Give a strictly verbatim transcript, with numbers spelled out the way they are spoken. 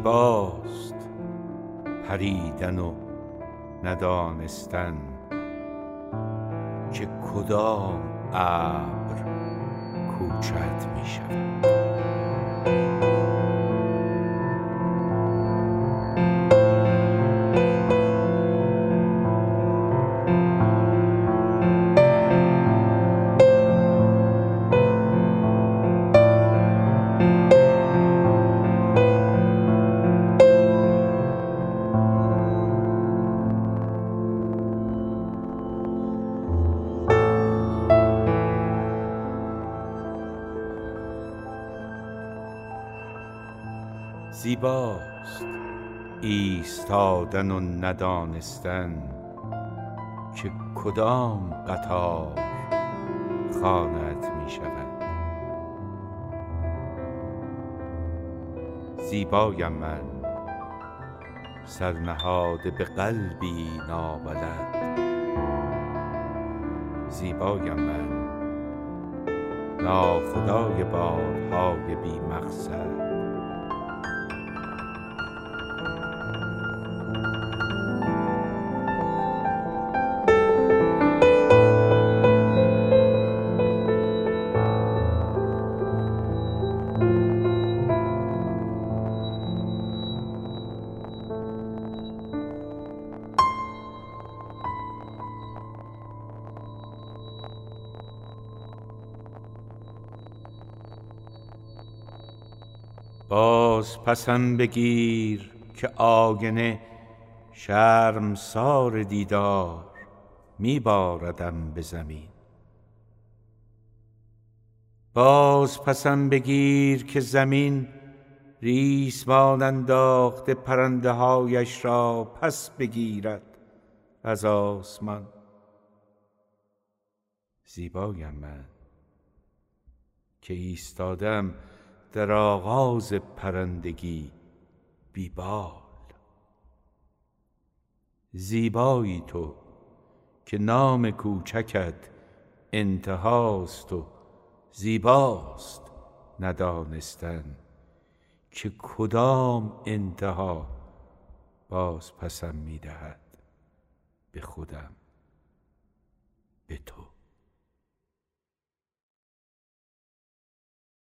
زیباست پریدن و ندانستن که کدام ابر کوچت می شود. زیباست ایستادن و ندانستن که کدام قطار خوانت می شود. زیبایم من سرنهاده به قلبی نابلد، زیبایم من ناخدای بادهای بی مقصد. باز پسم بگیر که آینه شرمسار دیدار می باردم به زمین. باز پسم بگیر که زمین ریسمان انداخته پرنده هایش را پس بگیرد از آسمان. زیبایم من که ایستادم در آغاز پرندگی بی بال. زیبایی تو که نام کوچکت انتهاست و زیباست ندانستن که کدام انتها باز پسم می دهد به خودم، به تو.